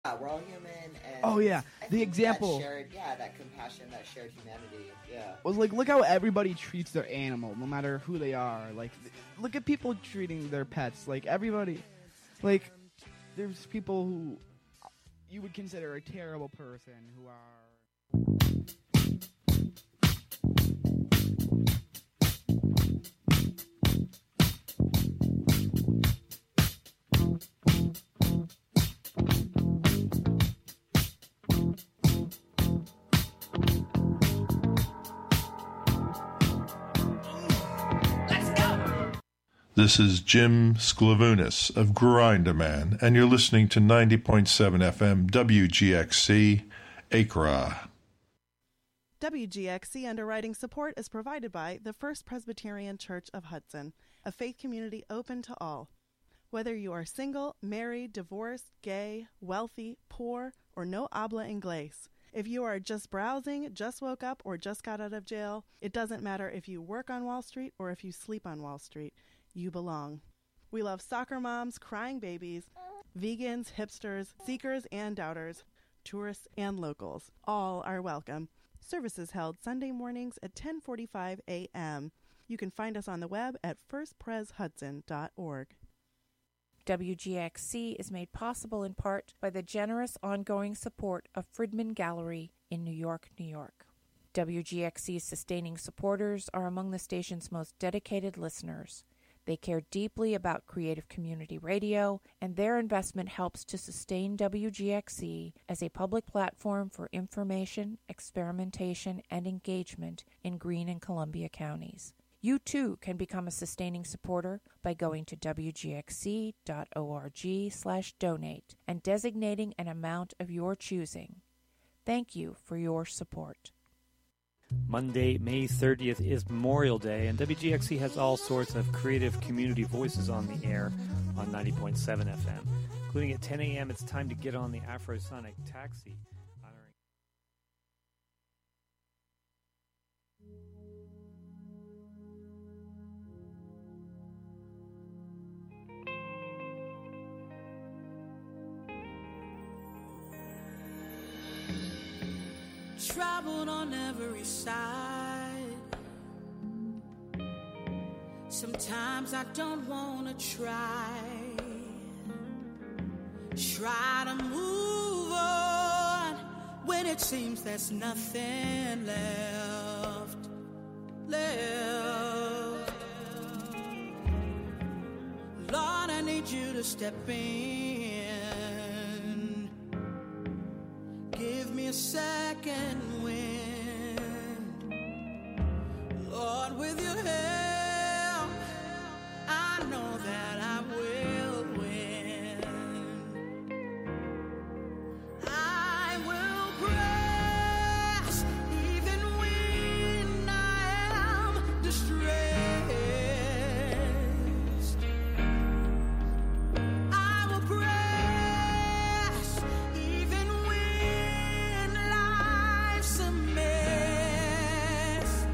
we're all human. And Oh, yeah. I The think example- that compassion, that shared humanity. Yeah. Was like, look how everybody treats their animal, no matter who they are. Like, look at people treating their pets. Like, everybody, like, there's people who you would consider a terrible person who are. This is Jim Sklavounis of Grindaman, and you're listening to 90.7 FM WGXC, Accra. WGXC underwriting support is provided by the First Presbyterian Church of Hudson, a faith community open to all. Whether you are single, married, divorced, gay, wealthy, poor, or no habla inglés, if you are just browsing, just woke up, or just got out of jail, it doesn't matter if you work on Wall Street or if you sleep on Wall Street. You belong. We love soccer moms, crying babies, vegans, hipsters, seekers and doubters, tourists and locals. All are welcome. Services held Sunday mornings at 10:45 a.m. You can find us on the web at firstpreshudson.org. WGXC is made possible in part by the generous ongoing support of Friedman Gallery in New York, New York. WGXC's sustaining supporters are among the station's most dedicated listeners. They care deeply about creative community radio, and their investment helps to sustain WGXC as a public platform for information, experimentation, and engagement in Greene and Columbia counties. You too can become a sustaining supporter by going to wgxc.org/donate and designating an amount of your choosing. Thank you for your support. Monday, May 30th is Memorial Day, and WGXC has all sorts of creative community voices on the air on 90.7 FM. Including at 10 a.m., it's time to get on the Afrosonic Taxi. Troubled on every side. Sometimes I don't wanna try to move on when it seems there's nothing left. Lord, I need you to step in. Give me a second wind. Lord, with your help, I know that I will win. I will press even when I am distressed. I will press even when life's a mess.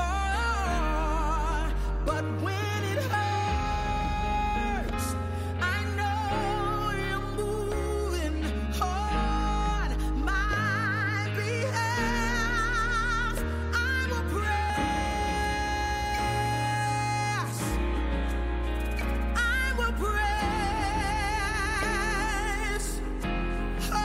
Oh, but when it hurts, I know you're moving on my behalf. I will press. I will press. Oh,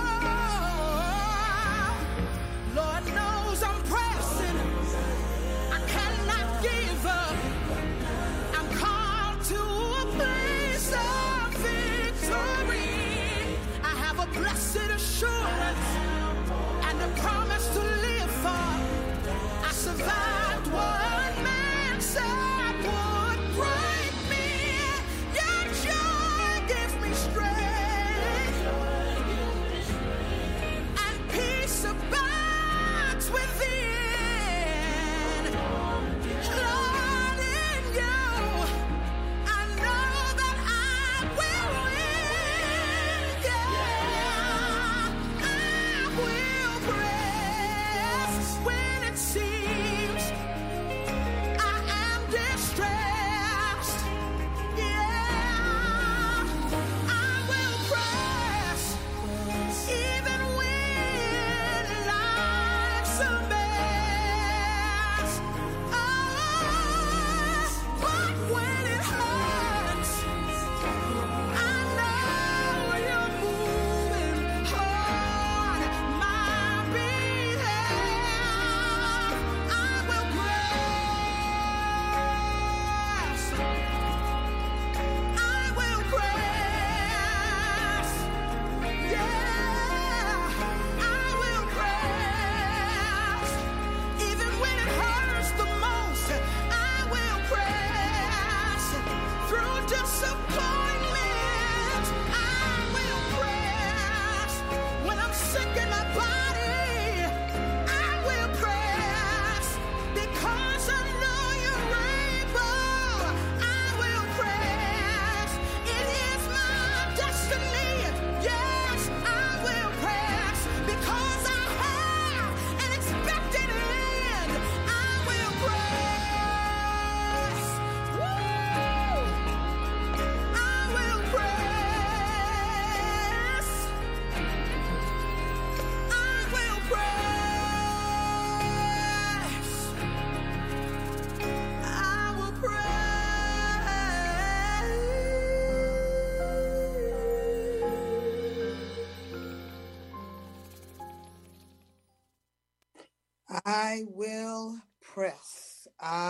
Lord knows I'm pressing. I cannot give up. I'm called to a place of victory. I have a blessed assurance and a promise to live for. I survived what man said would break me. Your joy gives me strength, and peace abides within. Lord, in you, I know that I will win. Yeah. I will press.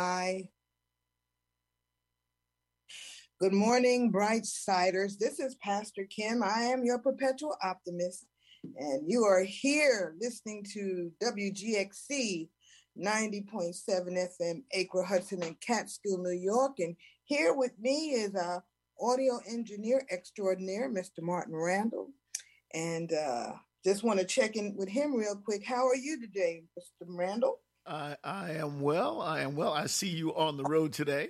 Good morning, Bright Siders. This is Pastor Kim. I am your perpetual optimist, and you are here listening to WGXC 90.7 FM, Acre, Hudson, and Catskill, New York. And here with me is our audio engineer extraordinaire, Mr. Martin Randall. And just want to check in with him real quick. How are you today, Mr. Randall? I am well. I see you on the road today.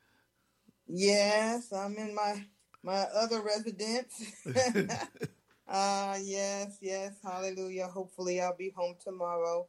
Yes, I'm in my other residence. Yes, hallelujah. Hopefully I'll be home tomorrow.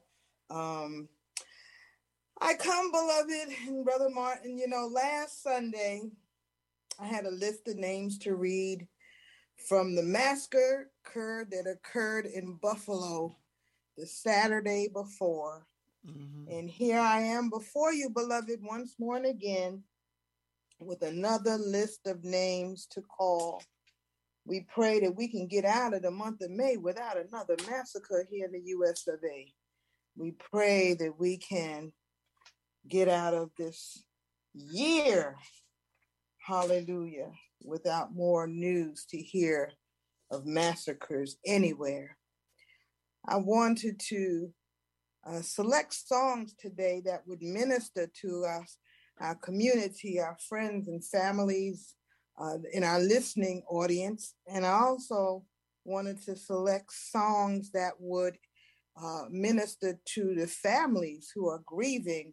I come, beloved, and Brother Martin, last Sunday I had a list of names to read from the massacre that occurred in Buffalo the Saturday before. Mm-hmm. And here I am before you, beloved, once more and again, with another list of names to call. We pray that we can get out of the month of May without another massacre here in the U.S. of A. We pray that we can get out of this year, hallelujah, without more news to hear of massacres anywhere. I wanted to select songs today that would minister to us, our community, our friends and families, in our listening audience. And I also wanted to select songs that would minister to the families who are grieving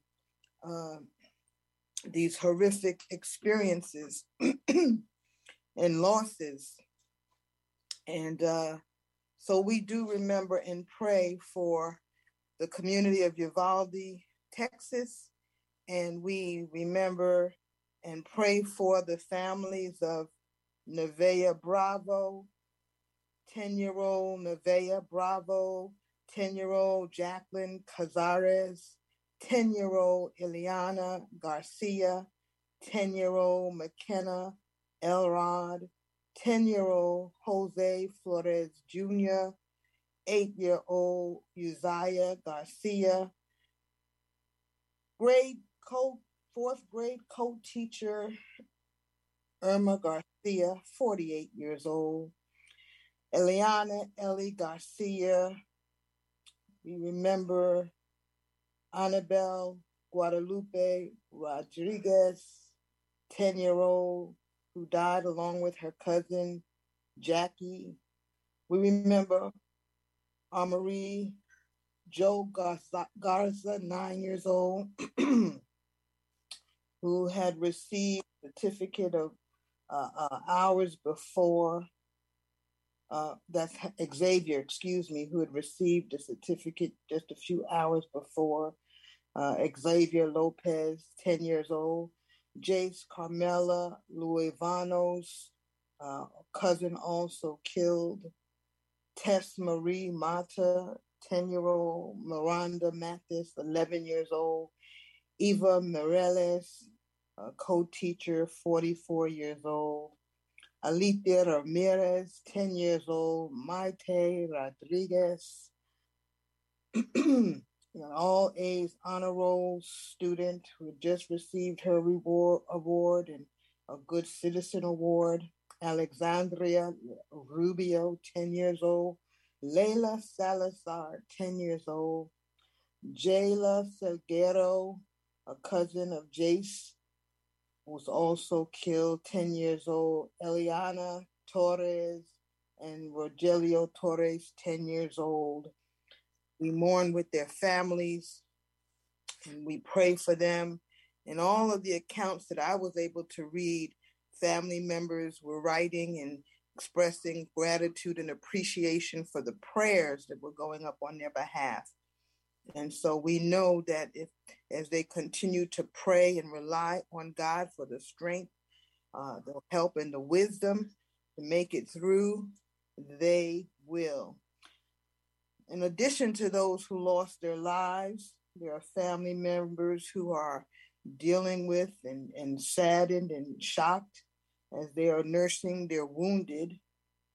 these horrific experiences and losses. And so we do remember and pray for the community of Uvalde, Texas, and we remember and pray for the families of Nevaeh Bravo, 10-year-old Nevaeh Bravo, 10-year-old Jacqueline Cazares, 10-year-old Ileana Garcia, 10-year-old McKenna Elrod, 10-year-old Jose Flores Jr., 8-year-old Uzziah Garcia, fourth grade co-teacher Irma Garcia, 48 years old, Eliana Ellie Garcia. We remember Annabelle Guadalupe Rodriguez, 10-year-old, who died along with her cousin, Jackie. We remember Amarie Joe Garza, 9 years old, who had received a certificate of hours before. That's Xavier, who had received a certificate just a few hours before. Xavier Lopez, 10 years old. Jace Carmela Luevanos, cousin also killed. Tess Marie Mata, 10-year-old. Miranda Mathis, 11 years old. Eva Mireles, co-teacher, 44 years old. Alithia Ramirez, 10 years old. Maite Rodriguez, an all-A's honor roll student who just received her reward award and a Good Citizen Award. Alexandria Rubio, 10 years old. Layla Salazar, 10 years old. Jayla Salguero, a cousin of Jace, was also killed, 10 years old. Eliana Torres and Rogelio Torres, 10 years old. We mourn with their families, and we pray for them. And all of the accounts that I was able to read, family members were writing and expressing gratitude and appreciation for the prayers that were going up on their behalf. And so we know that as they continue to pray and rely on God for the strength, the help, and the wisdom to make it through, they will. In addition to those who lost their lives, there are family members who are dealing with and saddened and shocked as they are nursing their wounded.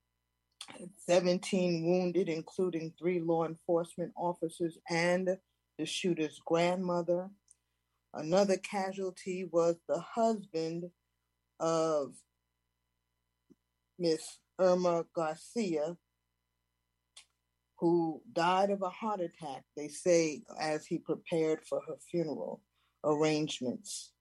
17 wounded, including 3 law enforcement officers and the shooter's grandmother. Another casualty was the husband of Miss Irma Garcia, who died of a heart attack, they say, as he prepared for her funeral arrangements.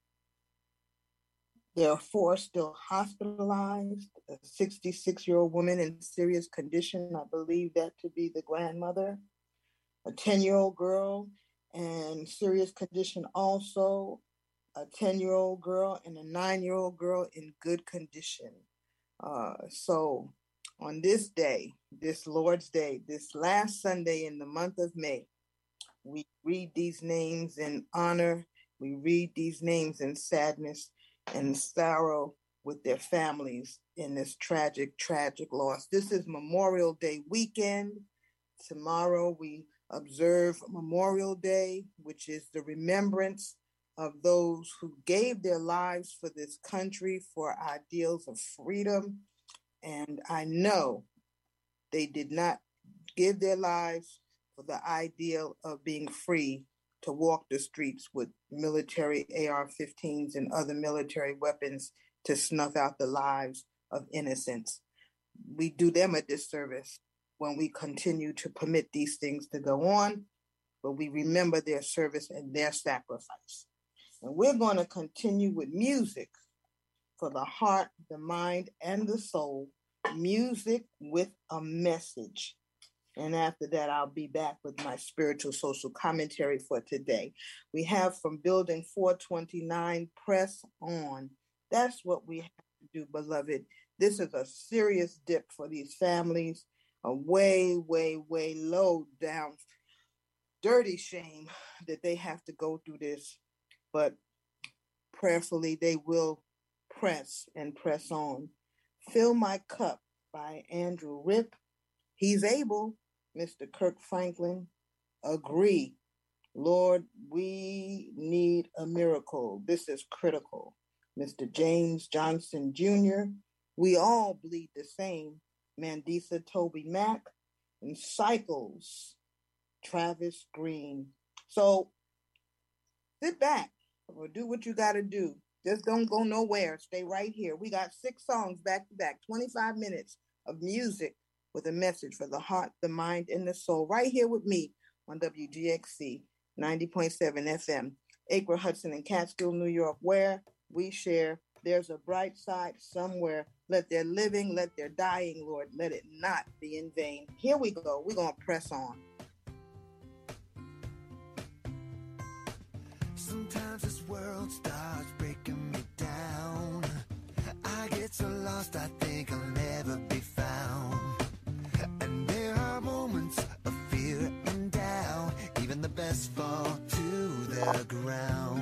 There are 4 still hospitalized, a 66-year-old woman in serious condition, I believe that to be the grandmother, a 10-year-old girl in serious condition also, a 10-year-old girl and a 9-year-old girl in good condition. So on this day, this Lord's Day, this last Sunday in the month of May, we read these names in honor, we read these names in sadness and sorrow with their families in this tragic, tragic loss. This is Memorial Day weekend. Tomorrow we observe Memorial Day, which is the remembrance of those who gave their lives for this country, for ideals of freedom. And I know they did not give their lives for the ideal of being free to walk the streets with military AR-15s and other military weapons to snuff out the lives of innocents. We do them a disservice when we continue to permit these things to go on, but we remember their service and their sacrifice. And we're going to continue with music for the heart, the mind, and the soul, music with a message. And after that, I'll be back with my spiritual social commentary for today. We have from Building 429, Press On. That's what we have to do, beloved. This is a serious dip for these families, a way, way, way low down, dirty shame that they have to go through this. But prayerfully, they will press and press on. Fill My Cup by Andrew Rip. He's able. Mr. Kirk Franklin, agree. Lord, we need a miracle. This is critical. Mr. James Johnson Jr., we all bleed the same. Mandisa Toby Mack, and Cycles, Travis Green. So sit back or do what you got to do. Just don't go nowhere. Stay right here. We got 6 songs back to back, 25 minutes of music with a message for the heart, the mind, and the soul. Right here with me on WGXC 90.7 FM, Acre, Hudson, and Catskill, New York, where we share. There's a bright side somewhere. Let their living, let their dying, Lord, let it not be in vain. Here we go. We're going to press on. Sometimes this world starts breaking me down. I get so lost, I think I'll never be found. And there are moments of fear and doubt. Even the best fall to the ground.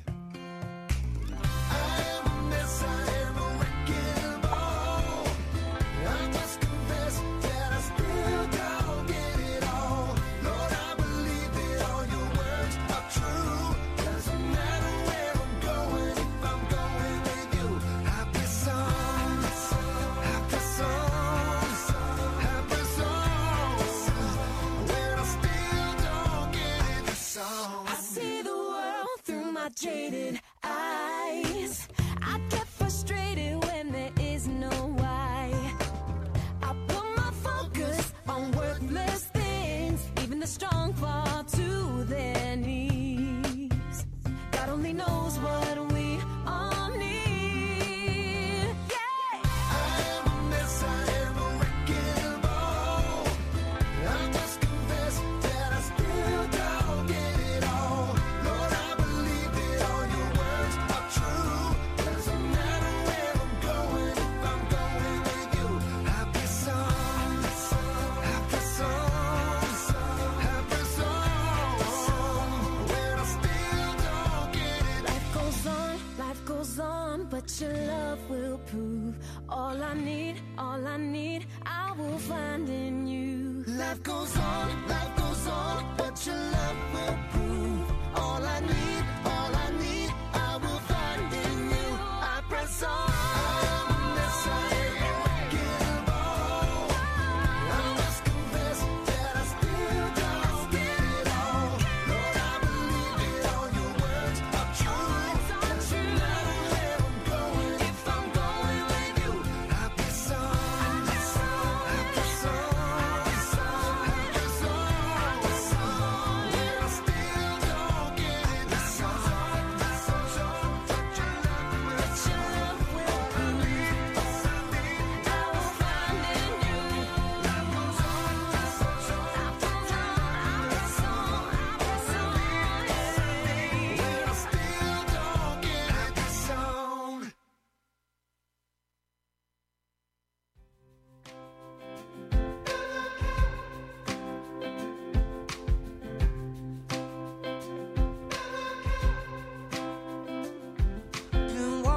I am a mess, I am a wrecking ball. I must confess that I still don't get it all. Lord, I believe that all your words are true. Doesn't matter where I'm going, if I'm going with you. Happy songs, happy songs, happy songs. When I still don't get it, the song. I see the world through my jaded eyes. I get frustrated when there is no why. I put my focus on worthless things. Even the strong fall to their knees. God only knows what we all need. Yeah. I am a mess, I am a wrecking ball. I must confess that I still don't get it all. Lord, I believe that all your words are true. Doesn't matter where I'm going, if I'm going with you. Happy songs, happy songs, happy songs. When I still don't get it. Life goes on, but your love will prove. All I need, I will find in you. Life goes on, but your love will prove. All I need, I will find in you. I press on. I'm a mess, I am a wrecking ball. I must confess that I still don't get it all.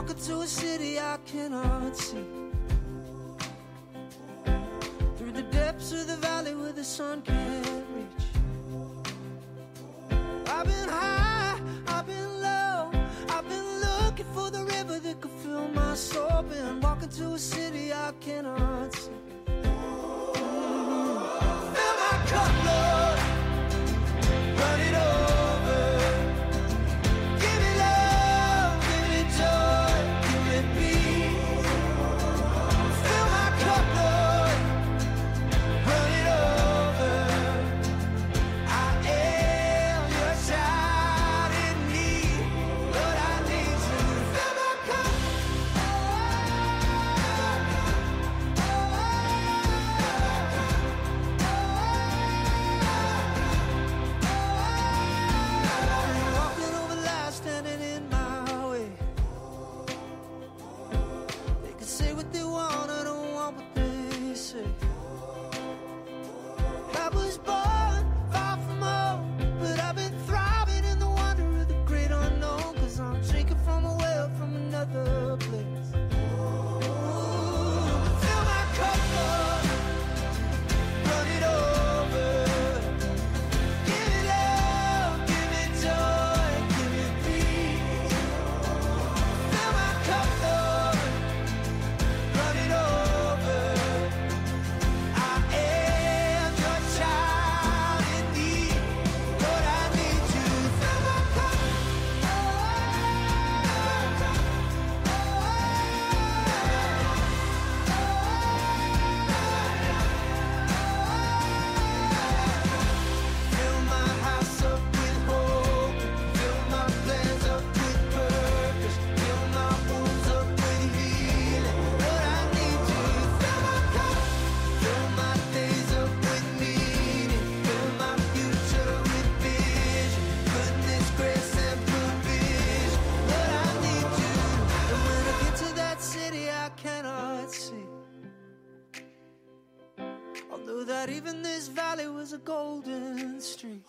walking to a city I cannot see. Through the depths of the valley where the sun can't reach. I've been high, I've been low, I've been looking for the river that could fill my soul. Been walking to a city I cannot see. Fill my cup, Lord, run it over. Give me love, give me joy, give me peace. Fill my cup, Lord, run it over. I am your child in need. Lord, I need you. Fill my cup. Walking over lies standing in my way. They can say what they want, I don't want what they say. I was born far from home, but I've been thriving in the wonder of the great unknown. 'Cause I'm drinking from a well from another place. Fill my cup, Lord, run it over. Give me love, give me joy, give me peace. Fill my cup, Lord, run it over. I am your child in need. Lord, I need you. Fill my cup. Fill my house up with hope. Fill my plans up with purpose. Fill my wounds up with healing. Lord, I need you. Fill my cup. Fill my days up with meaning. Fill my future with vision. Goodness, grace, and provision. Lord, I need you. And when I get to that city I cannot see. Although that even this valley was a golden street.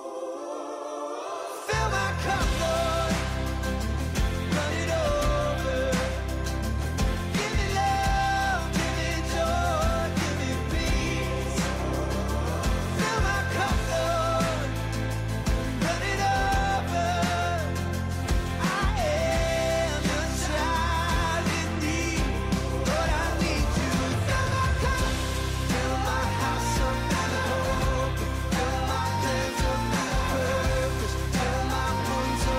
Fill my cup, Lord, run it over. Give me love, give me joy, give me peace. Fill my cup, Lord, run it over. I am your child in need. Lord, I need you. Fill my cup. Fill my house up with hope. Fill my plans up with purpose. Fill my wounds up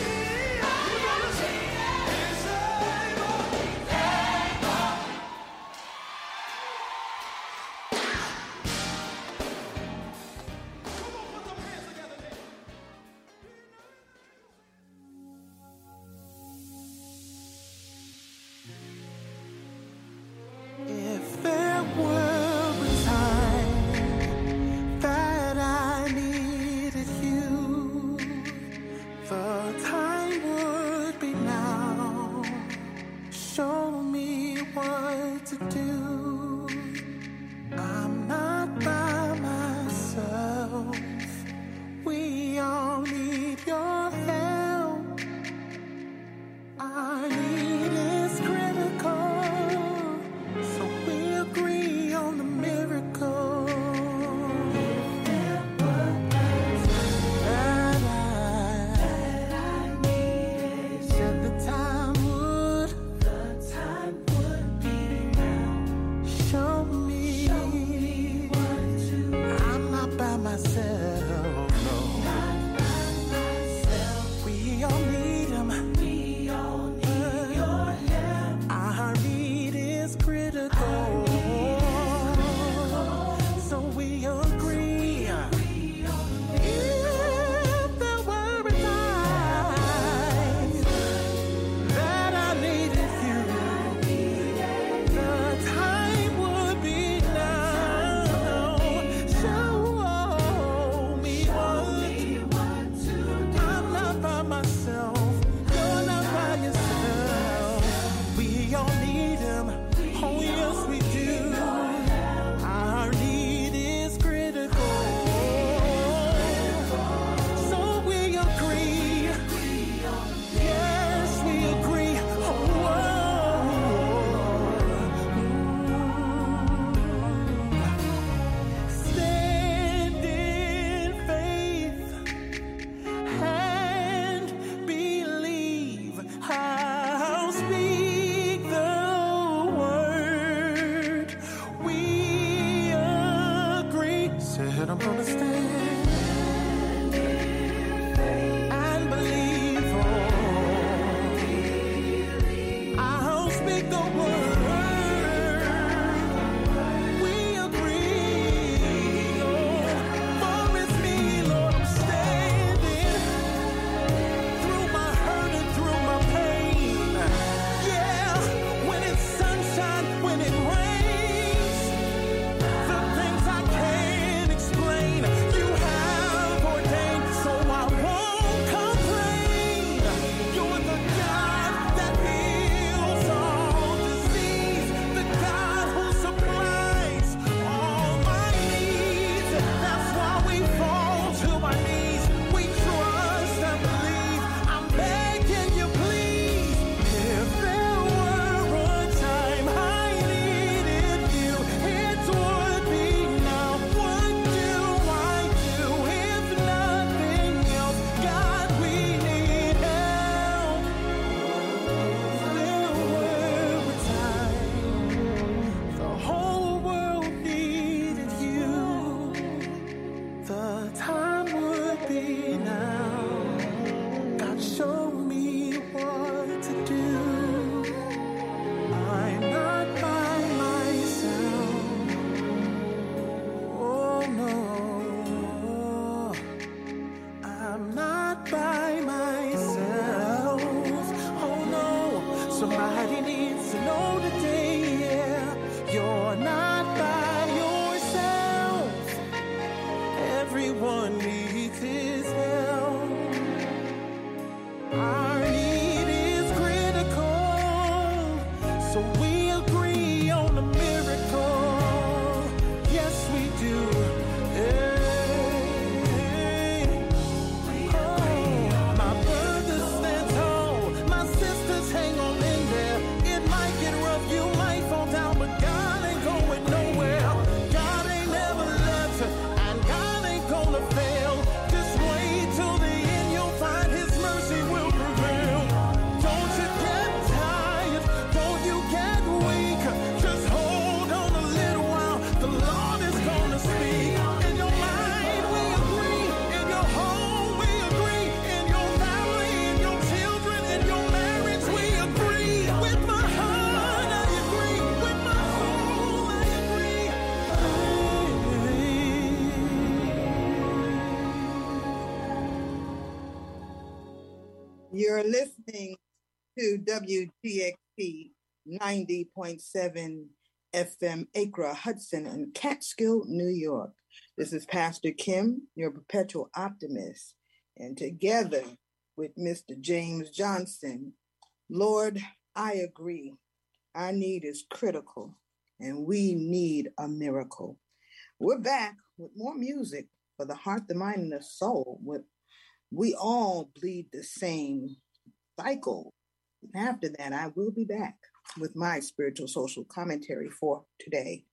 If there were a time that I needed you, the time would be now. Show me what to do. I'm not by myself. We all need your help. Our need is critical, so we agree on the miracle. That I needed. Said the time would be now. know today, yeah, you're not by yourself. Everyone needs his help. Our need is critical, so we agree on a miracle. Yes, we do. My brothers stand tall, my sisters hang on in there. It might get rough, you might fall down, but God ain't going nowhere. God ain't never left, and God ain't gonna fail. Just wait till the end, you'll find his mercy will prevail. Don't you get tired, don't you get weak. Just hold on a little while, the Lord is gonna speak. In your mind, we agree. In your home, we agree. In your family, in your children, in your marriage, we agree. With my heart, I agree. With my soul, I agree. You're listening to WGXP 90.7 FM Acra, Hudson, and Catskill, New York. This is Pastor Kim, your perpetual optimist, and together with Mr. James Johnson, Lord, I agree. Our need is critical, and we need a miracle. We're back with more music for the heart, the mind, and the soul. We all bleed the same cycle. And after that, I will be back with my spiritual social commentary for today.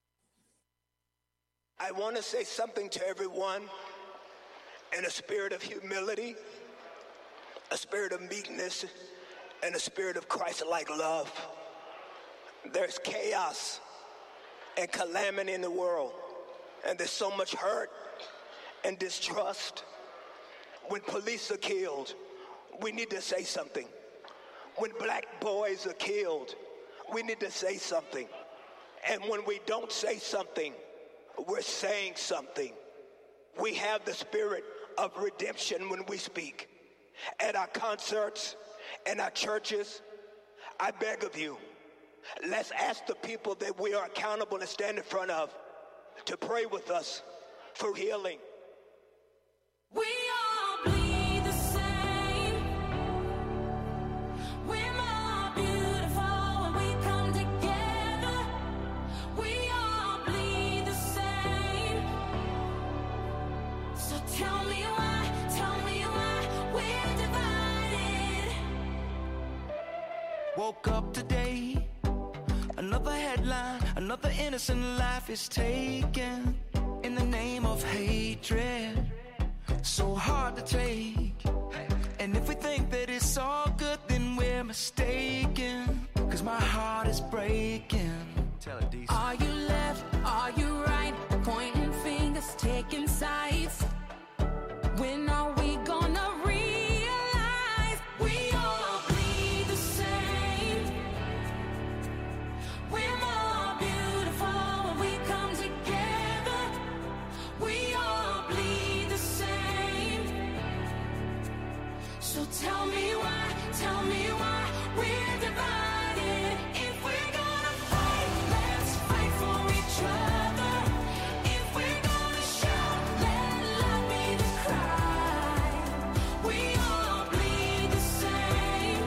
I want to say something to everyone in a spirit of humility, a spirit of meekness, and a spirit of Christ-like love. There's chaos and calamity in the world, and there's so much hurt and distrust. When police are killed, we need to say something. When black boys are killed, we need to say something. And when we don't say something, we're saying something. We have the spirit of redemption when we speak. At our concerts, in our churches, I beg of you, let's ask the people that we are accountable and stand in front of to pray with us for healing. We all bleed the same. We're more beautiful when we come together. We all bleed the same. So tell me why we're divided. Woke up today, another headline, another innocent life is taken in the name of hatred. So hard to take. And if we think that it's all good, then we're mistaken. Cause my heart is breaking. Tell it decent. Are you left? Are you right? Pointing fingers, taking sides. When are we gonna realize we all bleed the same? We're more beautiful when we come together. We all bleed the same. So tell me why we're divided. If we're gonna fight, let's fight for each other. If we're gonna shout, let love be the cry. We all bleed the same.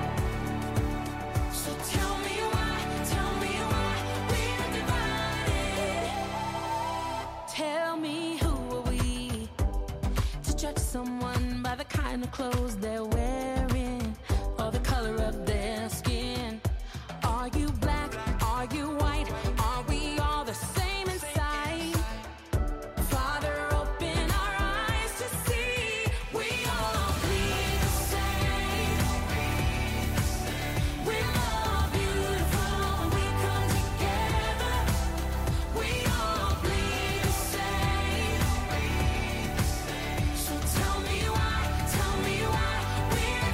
So tell me why we're divided. Tell me, who are we to judge someone by the kind of clothes they're wearing or the color of their skin? Are you black? Are you white? Are we all the same inside? Father, open our eyes to see we all bleed the same. We're more beautiful when we come together. We all bleed the same. So tell me why we're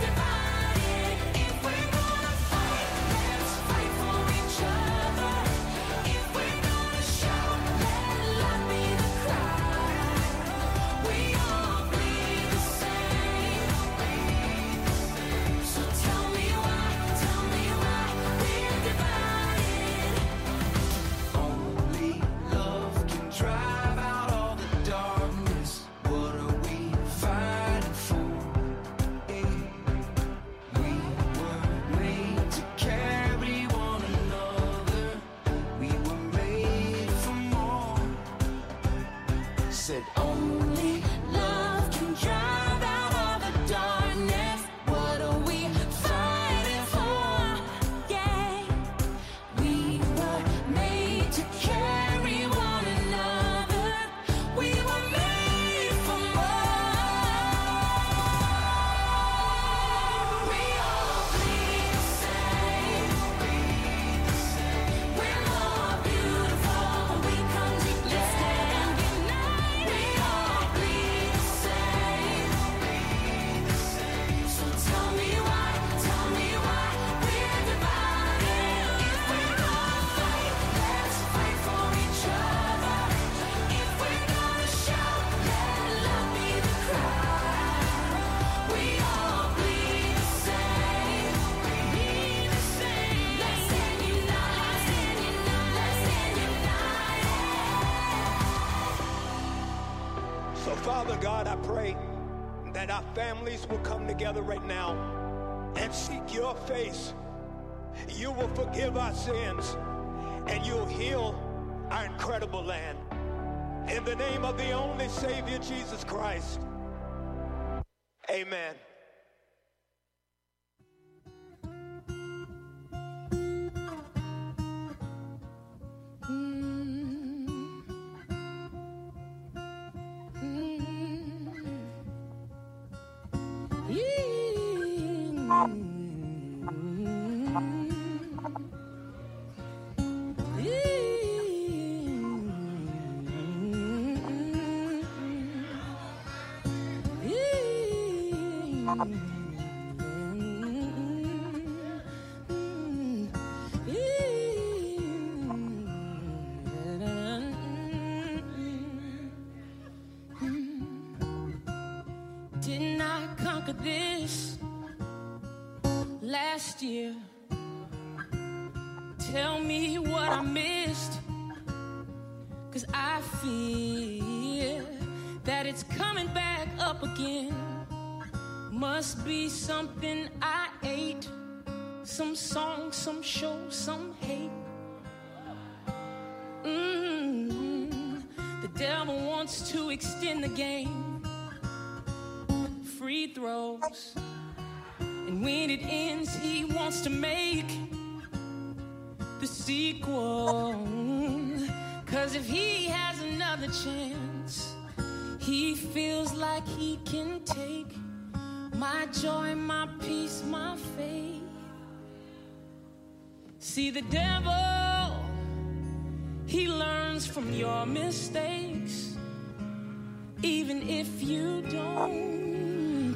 said, only love can drive out all the darkness. What are we fighting for? Yeah, we were made to carry one another. We were made for more. We all bleed the same. We're more beautiful when we come together. We all bleed the same. So tell me why we're divided. If we're gonna fight, let's fight for each other. If we're gonna shout, let love be the cry. We all bleed the same. Let's stand united. Let's stand united. So, Father God, I pray that our families will come together right now and seek your face. You will forgive our sins and you'll heal our incredible land. In the name of the only Savior, Jesus Christ. Amen. Didn't I conquer this last year? Tell me what I missed, 'cause I fear that it's coming back up again. Must be something I ate, some song, some show, some hate. The devil wants to extend the game, free throws, and when it ends he wants to make the sequel. 'Cause if he has another chance, he feels like he can take my joy, my peace, my faith. See, the devil, he learns from your mistakes, even if you don't.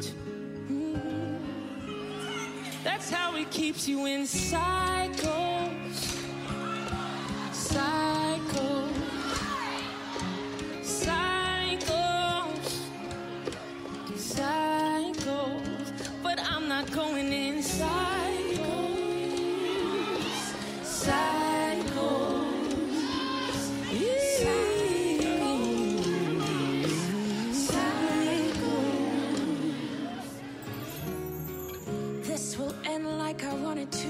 That's how he keeps you in cycles. Cycles. Cycles. Cycles. But I'm not going in cycles. Cycles. Cycles. This will end like I wanted to.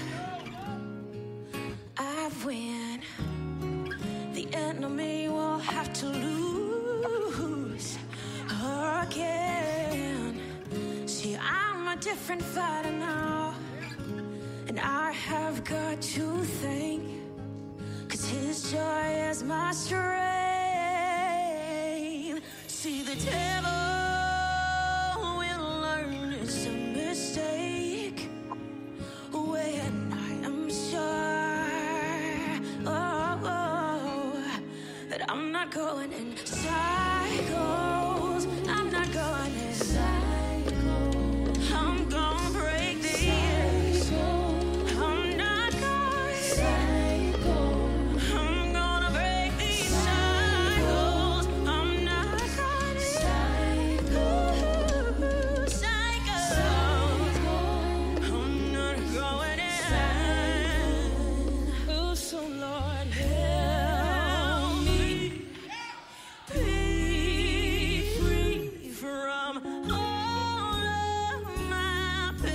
I win. The enemy will have to lose again. See, I'm a different fighter now, and I have got to thank, 'cause his joy is my strength. See, the devil will learn it's a mistake when I am sure that I'm not going in cycles. I'm not going in cycles. I'm gonna break the years. I'm not going cycles. I'm gonna break these cycles. I'm not going cycles. Cycles. I'm not going in. Oh, so Lord, help me be free from all of my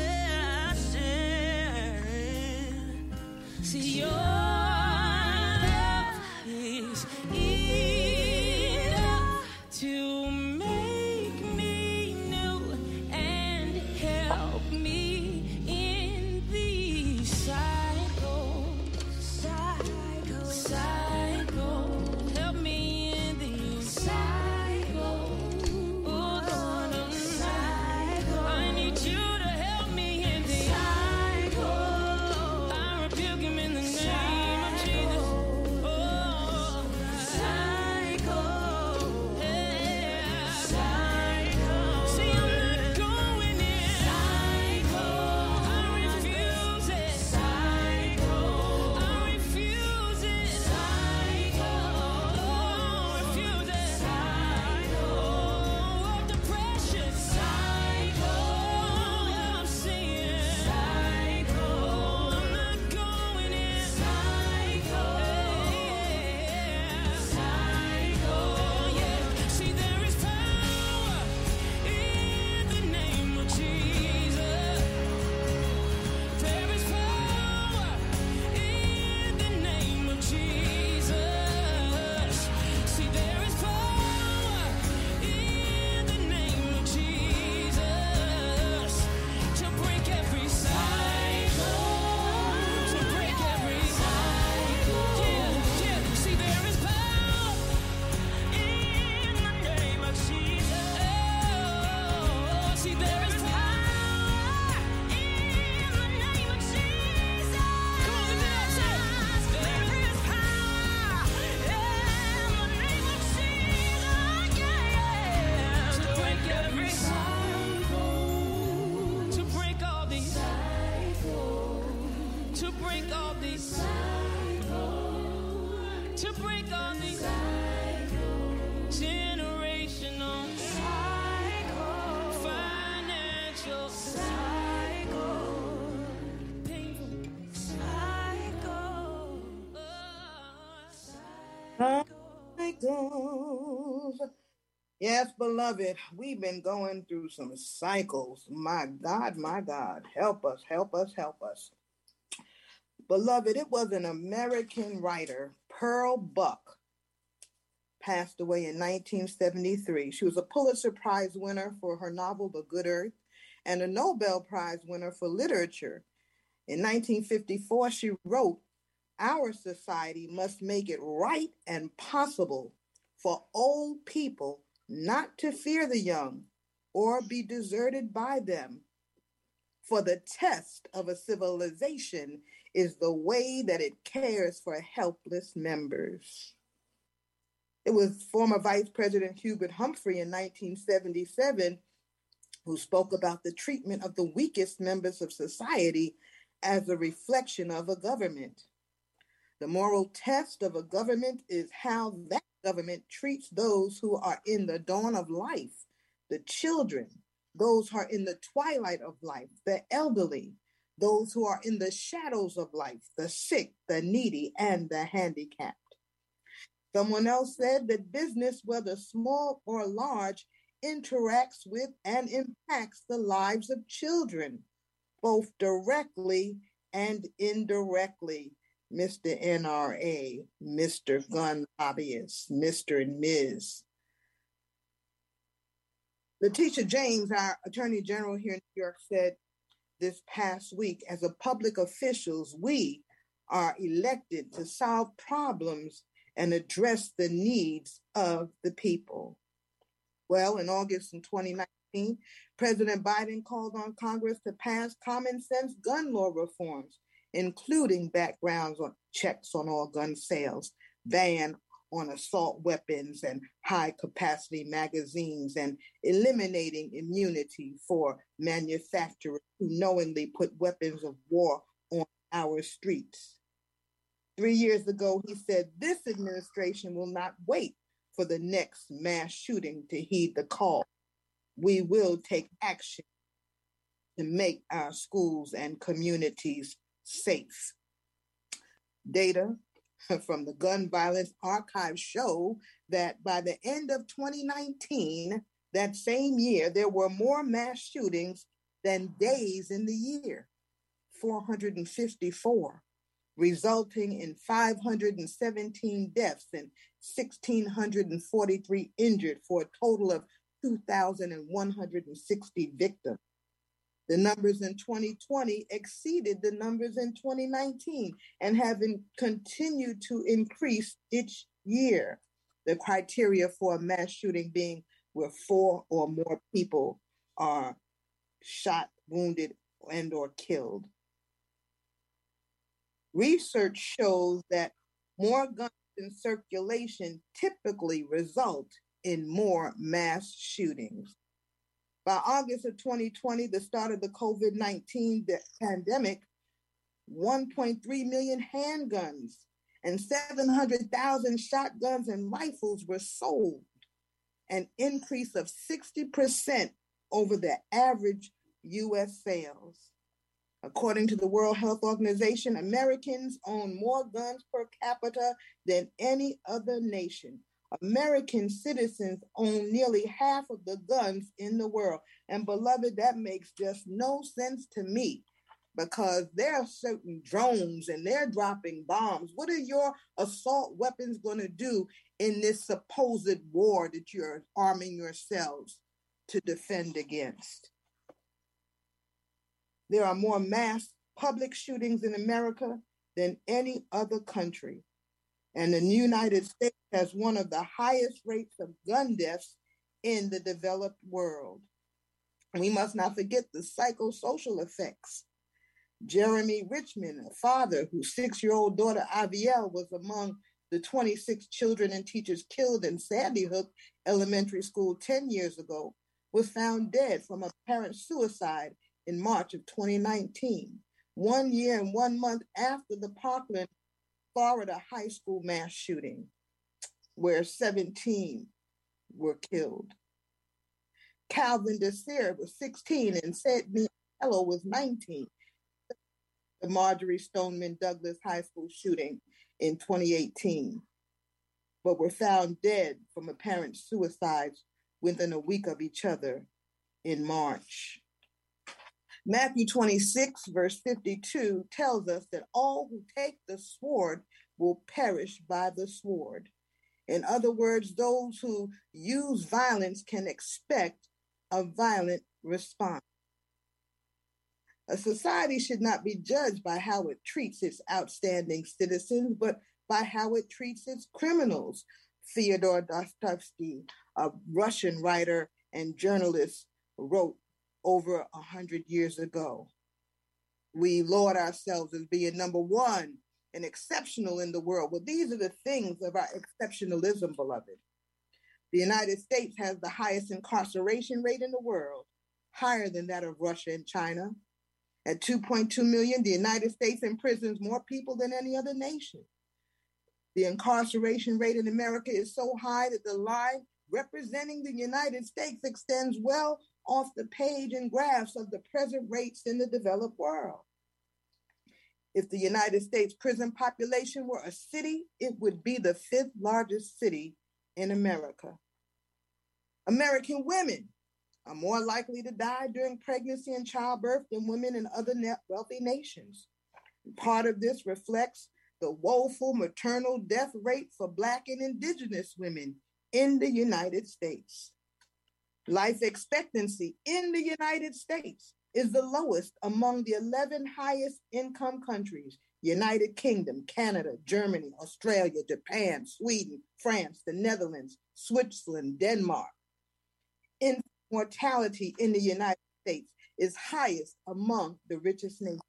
passion. See, your love is enough. to break all these generational financial cycles. Yes, beloved, we've been going through some cycles. My God, help us, help us, help us. Beloved, it was an American writer, Pearl Buck, passed away in 1973. She was a Pulitzer Prize winner for her novel, The Good Earth, and a Nobel Prize winner for literature. In 1954, she wrote, "Our society must make it right and possible for old people not to fear the young or be deserted by them. For the test of a civilization is the way that it cares for helpless members." It was former Vice President Hubert Humphrey in 1977 who spoke about the treatment of the weakest members of society as a reflection of a government. The moral test of a government is how that government treats those who are in the dawn of life, the children, those who are in the twilight of life, the elderly, those who are in the shadows of life, the sick, the needy, and the handicapped. Someone else said that business, whether small or large, interacts with and impacts the lives of children, both directly and indirectly. Mr. NRA, Mr. Gun Lobbyist, Mr. and Ms. Letitia James, our Attorney General here in New York, said this past week, as a public officials, we are elected to solve problems and address the needs of the people. Well, in August in 2019, President Biden called on Congress to pass common sense gun law reforms, including background checks on all gun sales, ban on assault weapons and high-capacity magazines, and eliminating immunity for manufacturers who knowingly put weapons of war on our streets. 3 years ago, he said this administration will not wait for the next mass shooting to heed the call. We will take action to make our schools and communities safe. Data from the Gun Violence Archive show that by the end of 2019, that same year, there were more mass shootings than days in the year, 454, resulting in 517 deaths and 1,643 injured for a total of 2,160 victims. The numbers in 2020 exceeded the numbers in 2019 and have continued to increase each year. The criteria for a mass shooting being where 4 or more people are shot, wounded, and or killed. Research shows that more guns in circulation typically result in more mass shootings. By August of 2020, the start of the COVID-19 pandemic, 1.3 million handguns and 700,000 shotguns and rifles were sold, an increase of 60% over the average U.S. sales. According to the World Health Organization, Americans own more guns per capita than any other nation. American citizens own nearly half of the guns in the world. And beloved, that makes just no sense to me, because there are certain drones and they're dropping bombs. What are your assault weapons going to do in this supposed war that you're arming yourselves to defend against? There are more mass public shootings in America than any other country. And the United States has one of the highest rates of gun deaths in the developed world. We must not forget the psychosocial effects. Jeremy Richmond, a father whose 6-year-old daughter Avielle was among the 26 children and teachers killed in Sandy Hook Elementary School 10 years ago, was found dead from apparent suicide in March of 2019, 1 year and 1 month after the Parkland Florida high school mass shooting, where 17 were killed. Calvin Desir was 16 and Sidney Hello was 19. The Marjorie Stoneman Douglas High School shooting in 2018, but were found dead from apparent suicides within a week of each other in March. Matthew 26, verse 52 tells us that all who take the sword will perish by the sword. In other words, those who use violence can expect a violent response. A society should not be judged by how it treats its outstanding citizens, but by how it treats its criminals. Fyodor Dostoevsky, a Russian writer and journalist, wrote over 100 years ago. We laud ourselves as being number one and exceptional in the world. Well, these are the things of our exceptionalism, beloved. The United States has the highest incarceration rate in the world, higher than that of Russia and China. At 2.2 million, the United States imprisons more people than any other nation. The incarceration rate in America is so high that the line representing the United States extends well off the page and graphs of the present rates in the developed world. If the United States prison population were a city, it would be the 5th largest city in America. American women are more likely to die during pregnancy and childbirth than women in other wealthy nations. Part of this reflects the woeful maternal death rate for Black and Indigenous women in the United States. Life expectancy in the United States is the lowest among the 11 highest income countries: United Kingdom, Canada, Germany, Australia, Japan, Sweden, France, the Netherlands, Switzerland, Denmark. Infant mortality in the United States is highest among the richest nations.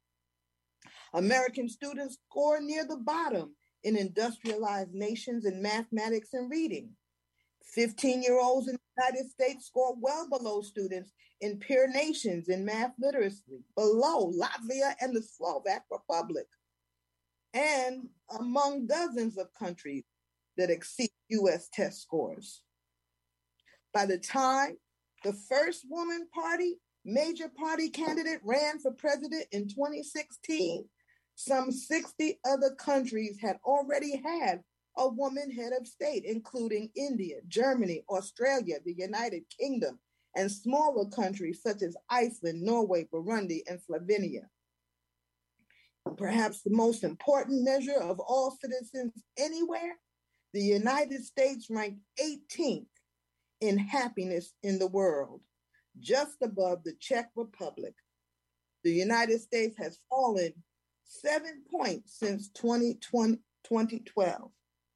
American students score near the bottom in industrialized nations in mathematics and reading. 15-year-olds in the United States score well below students in peer nations in math literacy, below Latvia and the Slovak Republic, and among dozens of countries that exceed U.S. test scores. By the time the first woman party, major party candidate ran for president in 2016, some 60 other countries had already had a woman head of state, including India, Germany, Australia, the United Kingdom, and smaller countries such as Iceland, Norway, Burundi, and Slovenia. Perhaps the most important measure of all citizens anywhere, the United States ranked 18th in happiness in the world, just above the Czech Republic. The United States has fallen 7 points since 2012.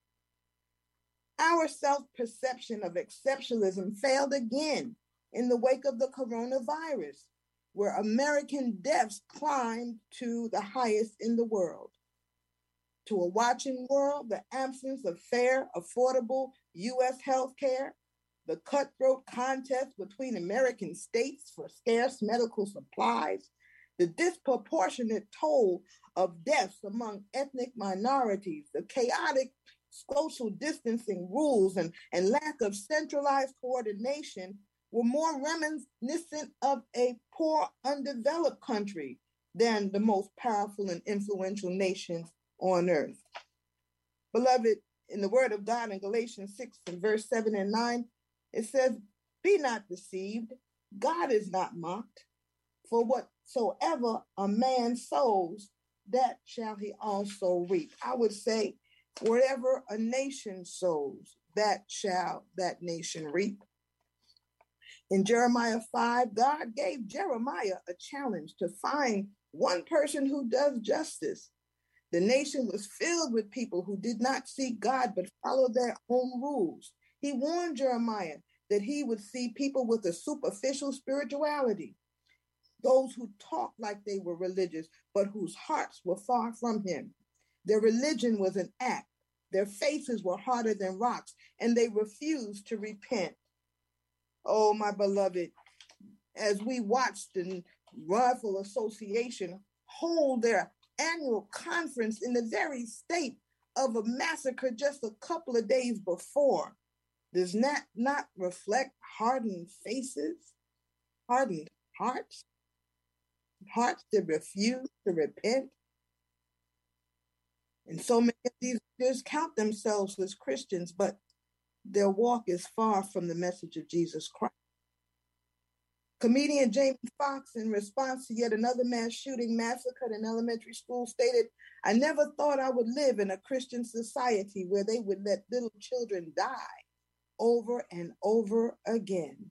Our self-perception of exceptionalism failed again in the wake of the coronavirus, where American deaths climbed to the highest in the world. To a watching world, the absence of fair, affordable U.S. health care, the cutthroat contest between American states for scarce medical supplies, the disproportionate toll of deaths among ethnic minorities, the chaotic social distancing rules, and lack of centralized coordination were more reminiscent of a poor, undeveloped country than the most powerful and influential nations on earth. Beloved, in the word of God in Galatians 6 and verse 7 and 9, it says, "Be not deceived, God is not mocked. For whatsoever a man sows, that shall he also reap." I would say, wherever a nation sows, that shall that nation reap. In Jeremiah 5, God gave Jeremiah a challenge to find one person who does justice. The nation was filled with people who did not seek God but followed their own rules. He warned Jeremiah that he would see people with a superficial spirituality, those who talked like they were religious, but whose hearts were far from him. Their religion was an act. Their faces were harder than rocks, and they refused to repent. Oh, my beloved, as we watched the Rifle Association hold their annual conference in the very state of a massacre just a couple of days before does not reflect hardened faces, hardened hearts that refuse to repent? And so many of these leaders count themselves as Christians, but their walk is far from the message of Jesus Christ. Comedian Jamie Foxx, in response to yet another mass shooting massacre in elementary school, stated, "I never thought I would live in a Christian society where they would let little children die over and over again."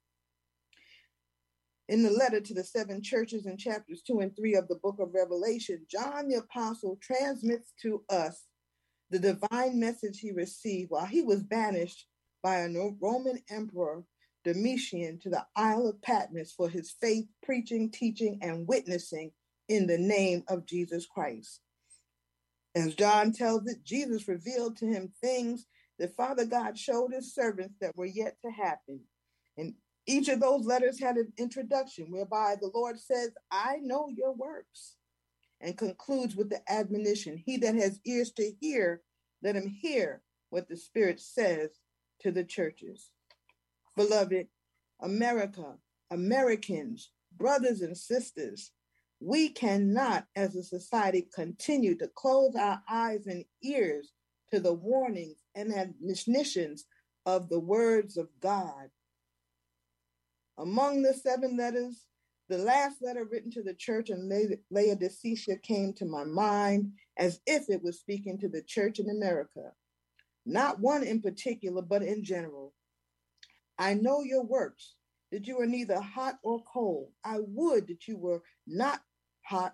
In the letter to the 7 churches in chapters 2 and 3 of the book of Revelation, John the Apostle transmits to us the divine message he received while he was banished by a Roman emperor, Domitian, to the Isle of Patmos for his faith, preaching, teaching, and witnessing in the name of Jesus Christ. As John tells it, Jesus revealed to him things that Father God showed his servants that were yet to happen. And each of those letters had an introduction whereby the Lord says, "I know your works," and concludes with the admonition, "He that has ears to hear, let him hear what the Spirit says to the churches." Beloved, America, Americans, brothers and sisters, we cannot as a society continue to close our eyes and ears to the warnings and admonitions of the words of God. Among the 7 letters, the last letter written to the church in Laodicea came to my mind as if it was speaking to the church in America. Not one in particular, but in general. "I know your works, that you are neither hot or cold. I would that you were not hot,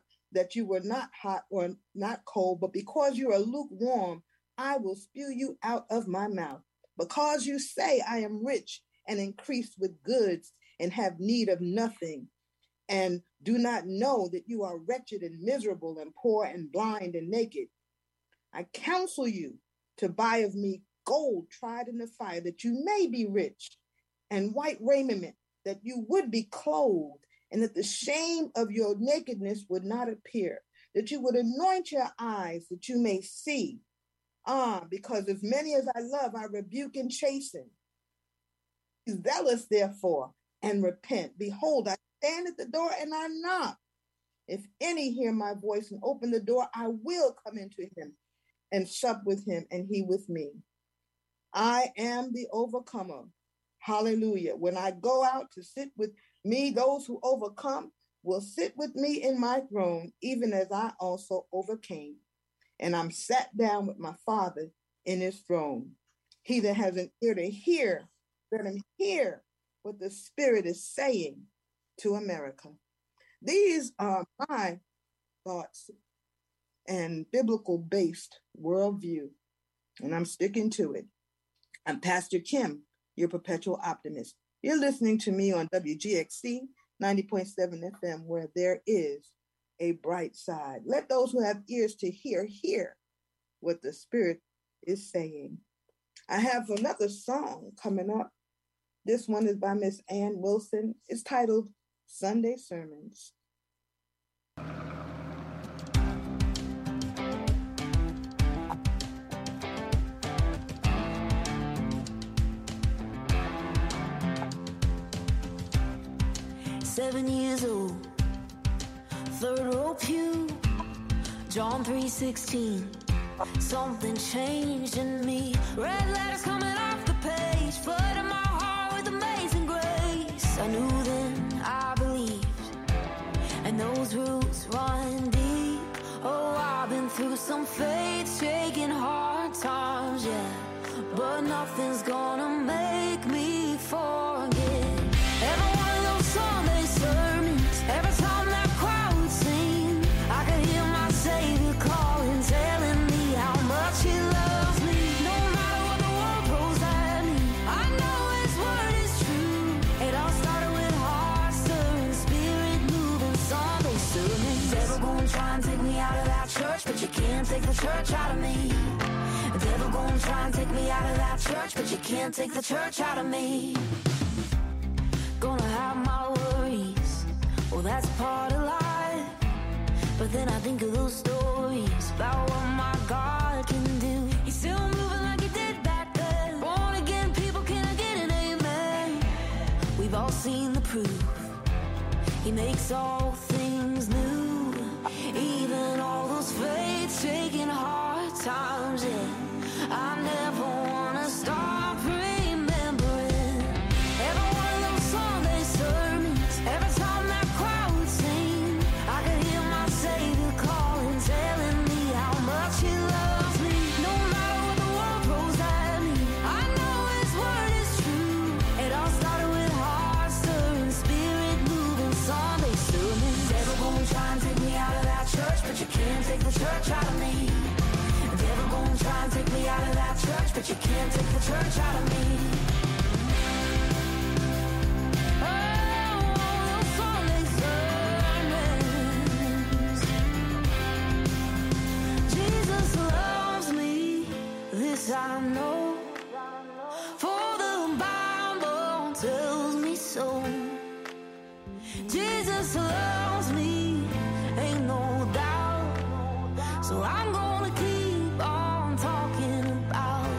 or not cold, but because you are lukewarm, I will spew you out of my mouth. Because you say, I am rich and increased with goods and have need of nothing, and do not know that you are wretched and miserable and poor and blind and naked. I counsel you to buy of me gold tried in the fire, that you may be rich, and white raiment, that you would be clothed, and that the shame of your nakedness would not appear, that you would anoint your eyes, that you may see. Because as many as I love, I rebuke and chasten. Be zealous, therefore, and repent. Behold, I stand at the door and I knock. If any hear my voice and open the door, I will come into him and sup with him and he with me. I am the overcomer. Hallelujah. When I go out to sit with me, those who overcome will sit with me in my throne, even as I also overcame. And I'm sat down with my Father in his throne. He that has an ear to hear, let him hear what the Spirit is saying to America. These are my thoughts and biblical-based worldview, and I'm sticking to it. I'm Pastor Kim, your perpetual optimist. You're listening to me on WGXC 90.7 FM, where there is a bright side. Let those who have ears to hear what the Spirit is saying. I have another song coming up. This one is by Miss Ann Wilson. It's titled Sunday Sermons. Seven years old, third row pew, John 3:16. Something changed in me. Red letters coming off the page, flooding my heart with amazing grace. I knew then, I believed, and those roots run deep. Oh, I've been through some faith-shaking hard times, yeah, but nothing's gonna make me forget. Every one of those Sunday sermons, every time that crowd would sing, I could hear my Savior calling, telling me how much he loves me. No matter what the world throws at me, I know his word is true. It all started with heart stirring, spirit moving Sunday sermons. Devil gonna try and take me out of that church, but you can't take the church out of me. The devil gonna try and take me out of that church, but you can't take the church out of me. Gonna have my worries, well that's part of life. But then I think of those stories about what my God can do. He's still moving like he did back then. Born again people, can I get an amen? We've all seen the proof. He makes all things new. Even all those faith-taking hard times, yeah. I never wanna stop remembering every one of those Sunday sermons. Every time that crowd would sing, I could hear my Savior calling, telling me how much He loves me. No matter what the world throws at me, I know His word is true. It all started with heart-stirring, spirit-moving Sunday sermons. Devil gonna try and take me out of that church, but you can't take the church out of me. Devil gonna try and take me out of that church, but you can't take the church out of me. Oh, those Sunday sermons. Jesus loves me, this I know, for the Bible tells me so. Jesus loves me, ain't no doubt. So I'm gonna keep on talking about,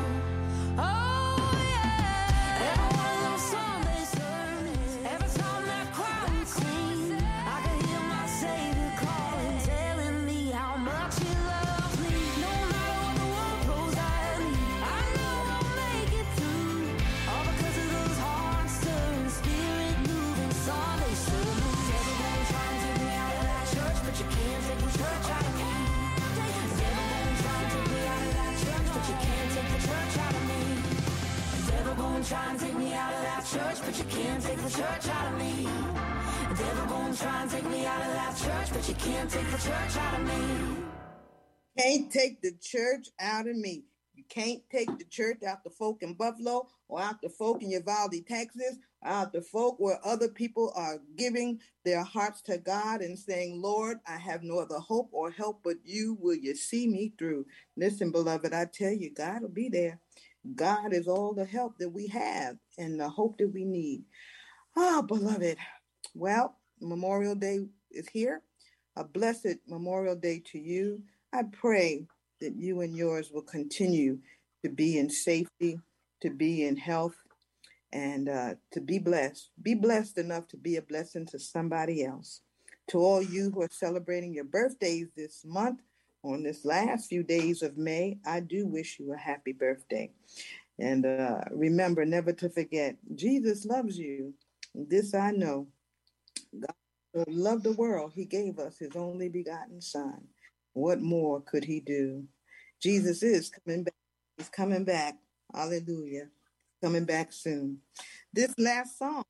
oh yeah. Every one of those Sunday sermons, every time that crowd would sing, I could hear my Savior calling, telling me how much He loves me. No matter what the world throws at me, I know I'll make it through. All because of those heart-stirring, spirit-moving Sunday sermons. Devil gonna try and take me out of that church, but you can't take the church out of me. Devil gonna try and take me out of that church, but you can't take the church out of me. Devil gonna try and take me out of that church, but you can't take the church out of me. Devil gonna try and take me out of that church, but you can't take the church out of me. Can't take the church out of me. You can't take the church out the folk in Buffalo, or out the folk in Uvalde, Texas, or out the folk where other people are giving their hearts to God and saying, Lord, I have no other hope or help but you. Will you see me through? Listen, beloved, I tell you, God will be there. God is all the help that we have and the hope that we need. Oh, beloved. Well, Memorial Day is here. A blessed Memorial Day to you. I pray that you and yours will continue to be in safety, to be in health, and to be blessed. Be blessed enough to be a blessing to somebody else. To all you who are celebrating your birthdays this month, on this last few days of May, I do wish you a happy birthday. And remember never to forget, Jesus loves you. This I know. God loved the world. He gave us His only begotten Son. What more could He do? Jesus is coming back. He's coming back. Hallelujah. Coming back soon. This last song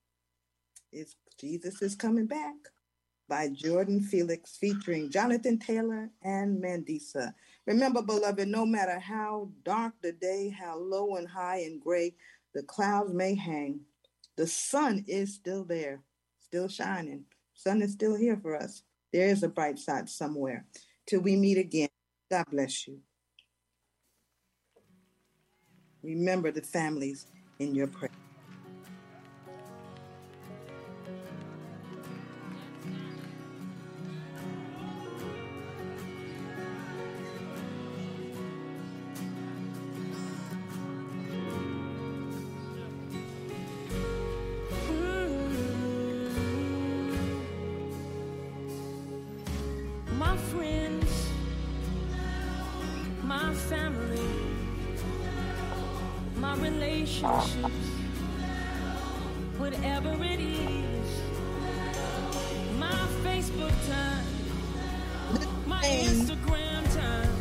is Jesus is Coming Back by Jordan Felix featuring Jonathan Taylor and Mandisa. Remember, beloved, no matter how dark the day, how low and high and gray the clouds may hang, the sun is still there, still shining. Sun is still here for us. There is a bright side somewhere. Till we meet again, God bless you. Remember the families in your prayer. My friends, my family, my relationships, whatever it is, my Facebook time, my Instagram time,